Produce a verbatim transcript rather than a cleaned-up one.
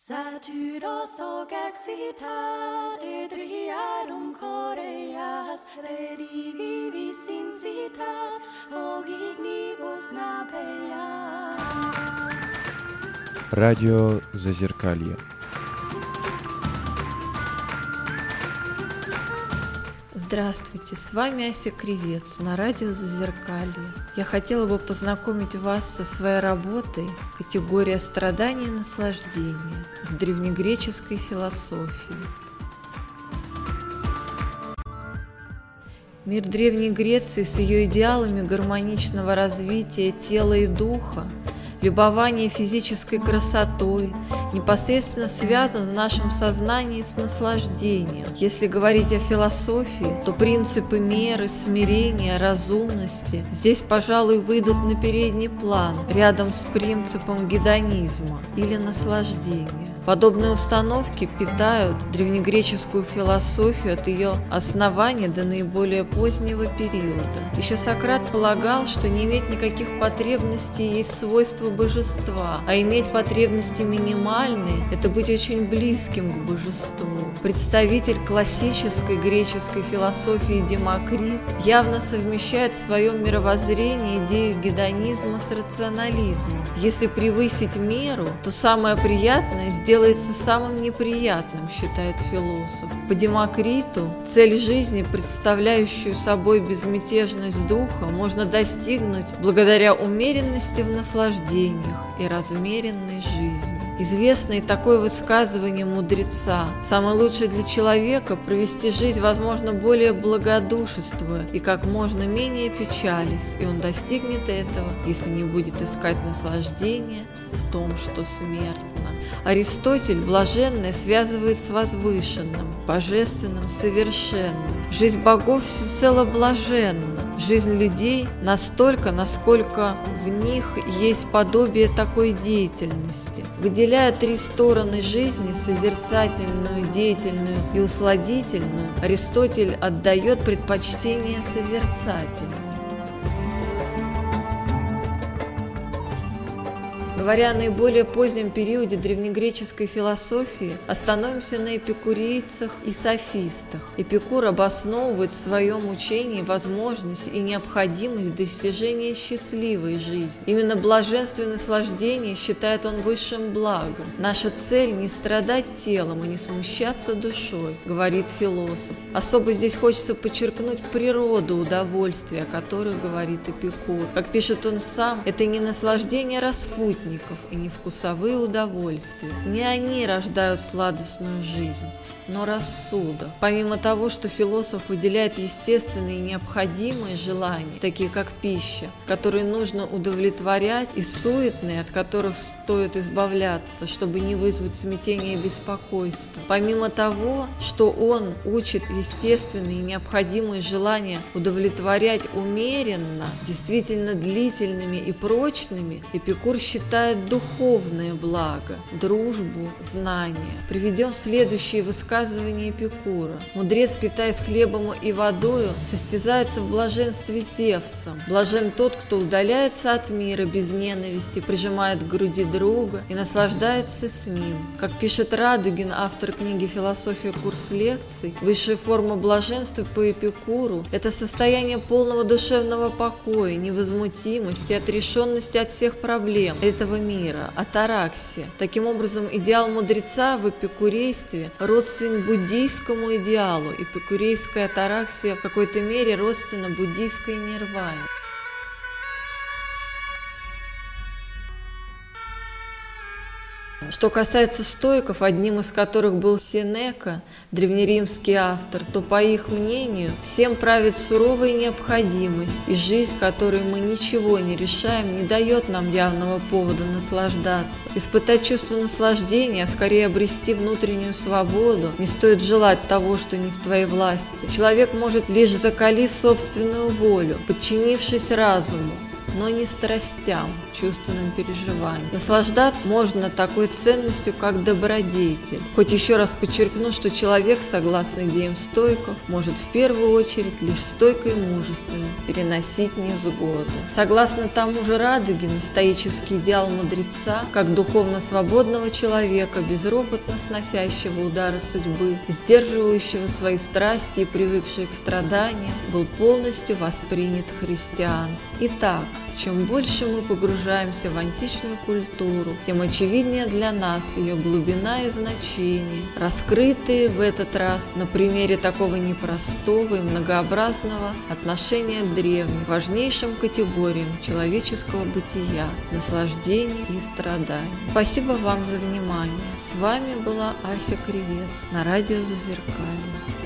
Satyros och exitare driarum Koreas redivivi sincitat og ignibus napea. Радио Зазеркалье. Здравствуйте, с вами Ася Кривец на радио Зазеркалье. Я хотела бы познакомить вас со своей работой «Категория страдания и наслаждения» в древнегреческой философии. Мир Древней Греции с ее идеалами гармоничного развития тела и духа, любование физической красотой непосредственно связан в нашем сознании с наслаждением. Если говорить о философии, то принципы меры, смирения, разумности здесь, пожалуй, выйдут на передний план, рядом с принципом гедонизма или наслаждения. Подобные установки питают древнегреческую философию от ее основания до наиболее позднего периода. Еще Сократ полагал, что не иметь никаких потребностей есть свойство божества, а иметь потребности минимальные – это быть очень близким к божеству. Представитель классической греческой философии Демокрит явно совмещает в своем мировоззрении идею гедонизма с рационализмом. Если превысить меру, то самое приятное – делается самым неприятным, считает философ. По Демокриту цель жизни, представляющую собой безмятежность духа, можно достигнуть благодаря умеренности в наслаждениях и размеренной жизни. Известно и такое высказывание мудреца: «Самое лучшее для человека – провести жизнь, возможно, более благодушествуя и как можно менее печались, и он достигнет этого, если не будет искать наслаждения в том, что смертно». Аристотель блаженное связывает с возвышенным, божественным, совершенным. Жизнь богов всецело блаженна. Жизнь людей настолько, насколько в них есть подобие такой деятельности. Выделяя три стороны жизни – созерцательную, деятельную и усладительную, Аристотель отдает предпочтение созерцательной. Говоря о наиболее позднем периоде древнегреческой философии, остановимся на эпикурейцах и софистах. Эпикур обосновывает в своем учении возможность и необходимость достижения счастливой жизни. Именно блаженство и наслаждение считает он высшим благом. Наша цель – не страдать телом и не смущаться душой, говорит философ. Особо здесь хочется подчеркнуть природу удовольствия, о которой говорит Эпикур. Как пишет он сам, это не наслаждение распутников и не вкусовые удовольствия. Не они рождают сладостную жизнь, но рассудок. Помимо того, что философ выделяет естественные и необходимые желания, такие как пища, которые нужно удовлетворять, и суетные, от которых стоит избавляться, чтобы не вызвать смятения и беспокойства. Помимо того, что он учит естественные и необходимые желания удовлетворять умеренно, действительно длительными и прочными, Эпикур считает духовное благо, дружбу, знания. Приведем следующие высказывания Эпикура. Мудрец, питаясь хлебом и водою, состязается в блаженстве с Зевсом. Блажен тот, кто удаляется от мира без ненависти, прижимает к груди друга и наслаждается с ним. Как пишет Радугин, автор книги «Философия. Курс лекций», высшая форма блаженства по Эпикуру – это состояние полного душевного покоя, невозмутимости, отрешенности от всех проблем этого мира, атараксия. Таким образом, идеал мудреца в эпикурействе родственен буддийскому идеалу. Эпикурейская атараксия в какой-то мере родственна буддийской нирване. Что касается стоиков, одним из которых был Сенека, древнеримский автор, то, по их мнению, всем правит суровая необходимость, и жизнь, в которой мы ничего не решаем, не дает нам явного повода наслаждаться. Испытать чувство наслаждения, а скорее обрести внутреннюю свободу, не стоит желать того, что не в твоей власти. Человек может, лишь закалив собственную волю, подчинившись разуму, но не страстям, чувственным переживаниям. Наслаждаться можно такой ценностью, как добродетель. Хоть еще раз подчеркну, что человек, согласно идеям стоиков, может в первую очередь лишь стойко и мужественно переносить невзгоды. Согласно тому же Радугину, стоический идеал мудреца, как духовно свободного человека, безропотно сносящего удары судьбы, сдерживающего свои страсти и привыкшего к страданиям, был полностью воспринят христианством. Итак, чем больше мы погружаемся в античную культуру, тем очевиднее для нас ее глубина и значение, раскрытые в этот раз на примере такого непростого и многообразного отношения древних к важнейшим категориям человеческого бытия, наслаждений и страданий. Спасибо вам за внимание. С вами была Ася Кривец на радио Зазеркалье.